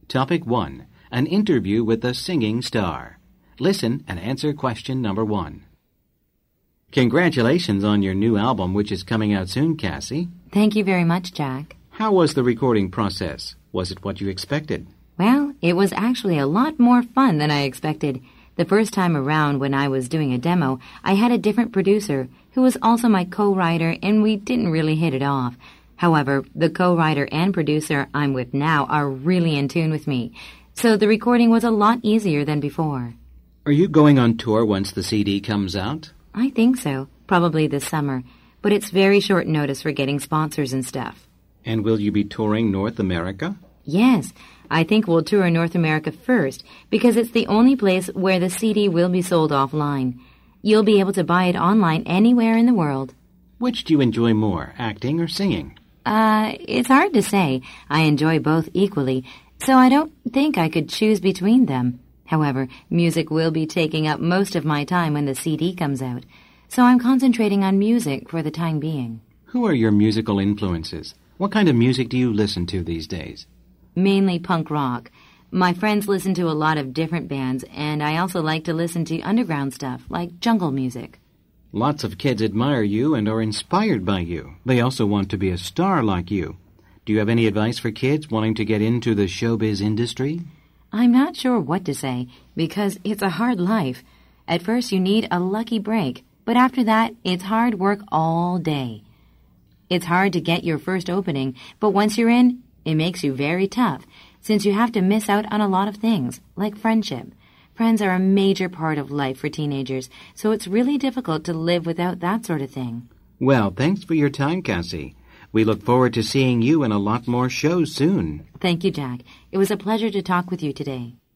Topic 1. An interview with a singing star. Listen and answer question number 1. Congratulations on your new album, which is coming out soon, Cassie. Thank you very much, Jack. How was the recording process? Was it what you expected? Well, it was actually a lot more fun than I expected. The first time around when I was doing a demo, I had a different producer who was also my co-writer, and we didn't really hit it off. However, the co-writer and producer I'm with now are really in tune with me, so the recording was a lot easier than before. Are you going on tour once the CD comes out? I think so, probably this summer, but it's very short notice for getting sponsors and stuff. And will you be touring North America? Yes, I think we'll tour North America first because it's the only place where the CD will be sold offline. You'll be able to buy it online anywhere in the world. Which do you enjoy more, acting or singing? It's hard to say. I enjoy both equally, so I don't think I could choose between them. However, music will be taking up most of my time when the CD comes out, so I'm concentrating on music for the time being. Who are your musical influences? What kind of music do you listen to these days? Mainly punk rock. My friends listen to a lot of different bands, and I also like to listen to underground stuff, like jungle music. Lots of kids admire you and are inspired by you. They also want to be a star like you. Do you have any advice for kids wanting to get into the showbiz industry? I'm not sure what to say, because it's a hard life. At first you need a lucky break, but after that, it's hard work all day. It's hard to get your first opening, but once you're in, it makes you very tough, since you have to miss out on a lot of things, like friendship. Friends are a major part of life for teenagers, so it's really difficult to live without that sort of thing. Well, thanks for your time, Cassie. We look forward to seeing you in a lot more shows soon. Thank you, Jack. It was a pleasure to talk with you today.